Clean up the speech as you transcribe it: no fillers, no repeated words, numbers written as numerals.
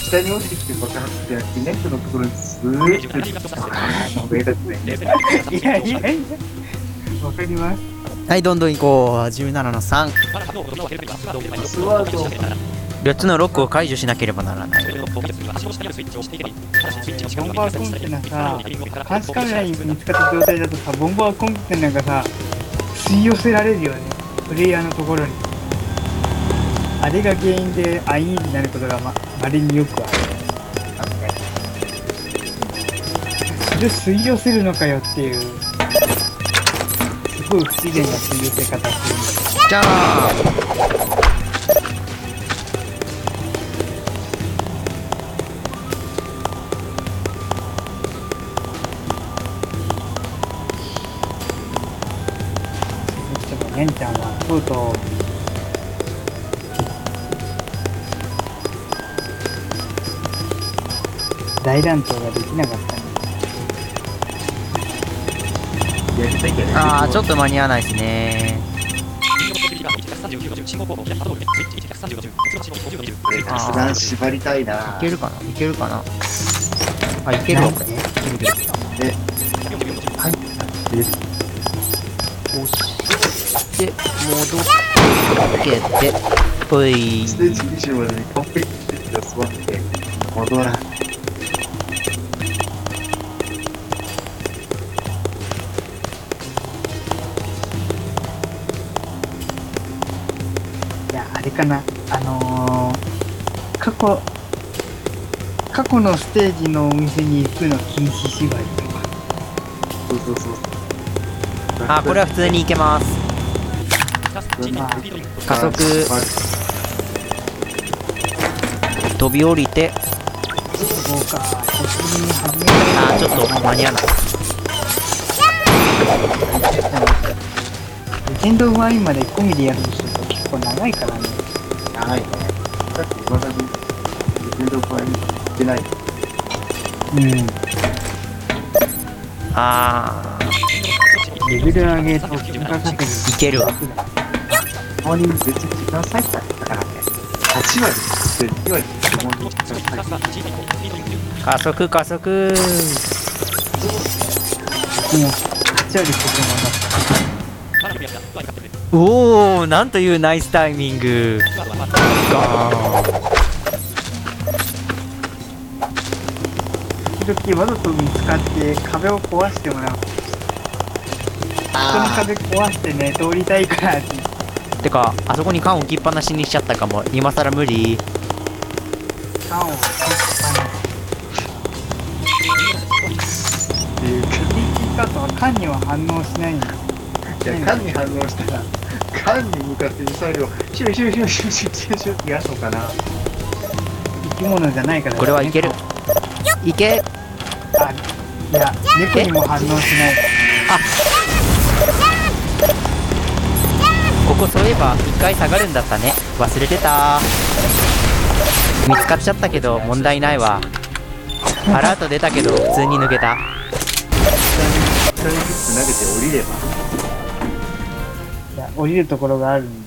下に落ちてきて爆発してネットのところにスーッと上だっていやいやいやわかります。 はい、どんどん行こう。17の3。 スワード 4つのロックを解除しなければならない。 ボンバーコンテナさ、監視カメラに見つかった状態だとさ、ボンバーコンテナがさ、吸い寄せられるよね、プレイヤーのところに。あれが原因でアイーンになることがまれによくある。それ吸い寄せるのかよっていう、すごい不自然な吸い寄せ方するんだ。 じゃあねんちゃんはとうとう大乱闘ができなかったね。 あー、ちょっと間に合わないですね。 さすがに縛りたいな。 いけるかな、いけるかな。あ、いけるわ、これ。いける。 はい。 押して、戻ってけて、ほい。 ステージ20までに完璧に座って戻らん。いや、あれかな、過去のステージのお店に行くの禁止縛りとか。そう。 あ、これは普通に行けます。加速、飛び降りて、 そうか、 あー、ちょっと間に合わない。 レジェンド5まで込みでやるとすると結構長いからね。長いね。だってまだにレジェンド5行ってない。 あレベル上げと金額かける。 いけるわ。 ここに別に時間割いたからね。8割で2割でここに時間割いた。 加速加速。 もう8割ここもなった。 おお、なんというナイスタイミング。ガーン。 時々わざと見つかって壁を壊してもらう。人の壁壊してね、通りたいからって。 てか、あそこに缶置きっぱなしにしちゃったかも。今更無理。 缶を置きっぱなし。あとは缶には反応しないんだ。いや、缶に反応したら缶に向かってミサイルをシュシュってやそうかな。生き物じゃないから、ね、 これはいける。いけ。 あ、いや、猫にも反応しない。 あ、ここそういえば一回下がるんだったね。忘れてた。見つかっちゃったけど問題ないわ。アラート出たけど普通に抜けた。1人ずつ投げて降りれば。いや、降りるところがあるん